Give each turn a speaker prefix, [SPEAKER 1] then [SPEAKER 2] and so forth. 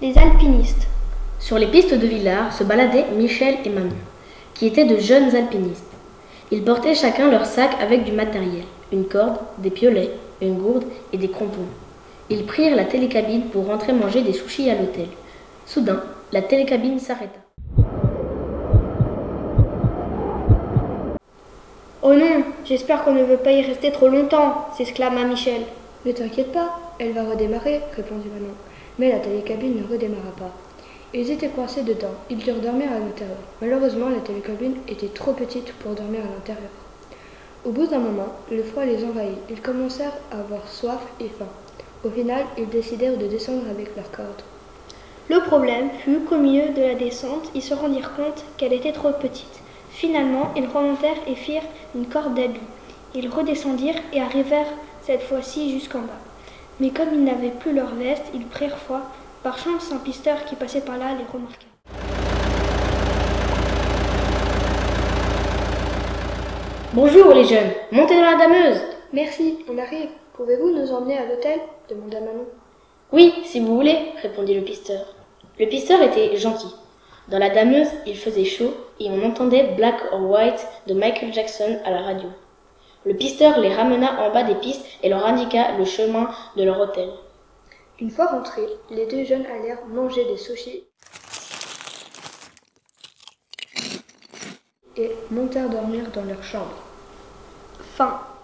[SPEAKER 1] les alpinistes.
[SPEAKER 2] Sur les pistes de Villars se baladaient Michel et Manon, qui étaient de jeunes alpinistes. Ils portaient chacun leur sac avec du matériel, une corde, des piolets, une gourde et des crampons. Ils prirent la télécabine pour rentrer manger des sushis à l'hôtel. Soudain, la télécabine s'arrêta.
[SPEAKER 1] Oh non, j'espère qu'on ne veut pas y rester trop longtemps, s'exclama Michel.
[SPEAKER 3] Ne t'inquiète pas, elle va redémarrer, répondit Manon. Mais la télécabine ne redémarra pas. Ils étaient coincés dedans, ils durent dormir à l'intérieur. Malheureusement, la télécabine était trop petite pour dormir à l'intérieur. Au bout d'un moment, le froid les envahit. Ils commencèrent à avoir soif et faim. Au final, ils décidèrent de descendre avec leurs cordes.
[SPEAKER 1] Le problème fut qu'au milieu de la descente, ils se rendirent compte qu'elle était trop petite. Finalement, ils remontèrent et firent une corde d'habit. Ils redescendirent et arrivèrent cette fois-ci jusqu'en bas. Mais comme ils n'avaient plus leur veste, ils prirent froid. Par chance, un pisteur qui passait par là les remarqua.
[SPEAKER 2] Bonjour les jeunes, montez dans la dameuse.
[SPEAKER 3] Merci, on arrive. Pouvez-vous nous emmener à l'hôtel demanda Manon.
[SPEAKER 2] Oui, si vous voulez, répondit le pisteur. Le pisteur était gentil. Dans la dameuse, il faisait chaud et on entendait Black or White de Michael Jackson à la radio. Le pisteur les ramena en bas des pistes et leur indiqua le chemin de leur hôtel.
[SPEAKER 3] Une fois rentrés, les deux jeunes allèrent manger des sushis et montèrent dormir dans leur chambre.
[SPEAKER 1] Fin.